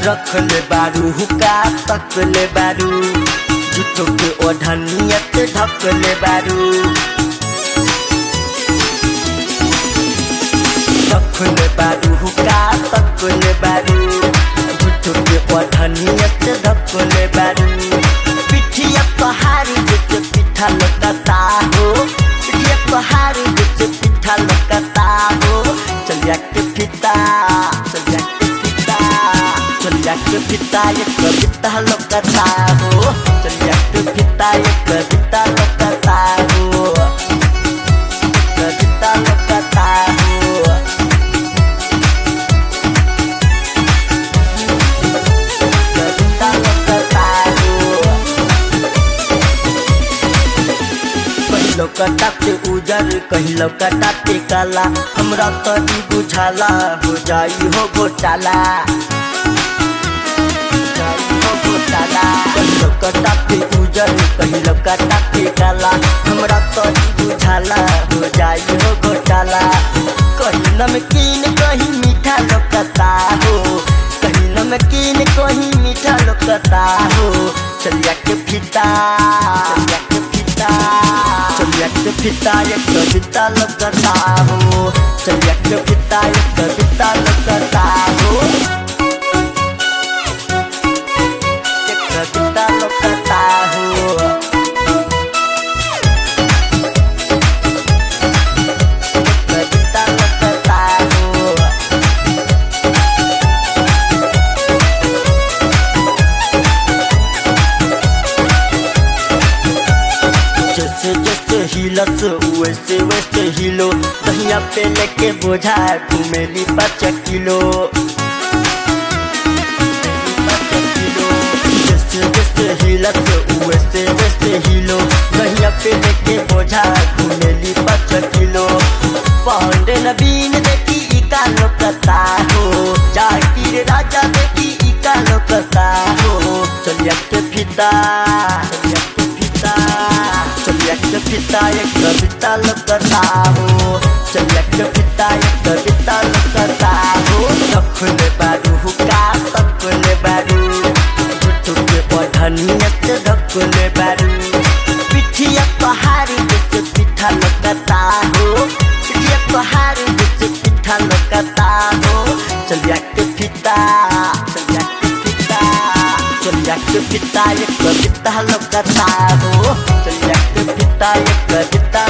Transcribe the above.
रखले बारू हुक्का तकले बारू झूठो के ओढ़नियत ढकले बारू रखले बारू हुक्का तकले बारू झूठो के ओढ़नियत ढकले बारू पिठिया पहाड़ी जैसे पिठा लटकता हो पिठिया पहाड़ी जैसे पिठा लटकता हो चलिया के पिता चलिया के पिता ये कविता लटकता हो चलिया के पिता ये कविता लटकता हो कविता लटकता हो कविता लटकता हो कहिलो कटाते उजर कहिलो कटाते काला हमरा तो ई बुझाला हो जाई हो घोटाला कहिलो कटाते उजर कहिलो कटाते काला हमरा तो ई बुझाला हो जाई हो घोटाला कहीं नमकीन कहीं मीठा लटकता हो कहीं नमकीन कहीं मीठा लटकता हो चलिया के फिता चलिया के फिता चलिया के फिता ये कविता लटकता हो चलिया के फिता ये कविता लटकता हो कविता लटकता हो कविता लटकता हो जैसे जैसे हिलस वैसे वैसे हिलो दहिया पे लेके बोझा घूमेली 5 किलो जैसे जैसे हिलस वैसे वैसे हिलो दहिया पे लेके बोझा घूमेली 5 किलो पांडे नवीन देखी इका लटकता हो जाकिर राजा देखी इका लटकता हो चलिया के फिता चलिया के फिता चलिया के फिता ये कविता लटकता हो चलिया के फिता ये कविता लटकता हो रखले बारू हुक्का तकले बारू झूठो के ओढ़नियत ढकले बारू पिठिया पहाड़ी जैसे पिठा लटकता हो पिठिया पहाड़ी जैसे पिठा लटकता हो चलिया के फिता चलिया के फिता चलिया के फिता ये कविता लटकता हो चलिया के फिता ये कविता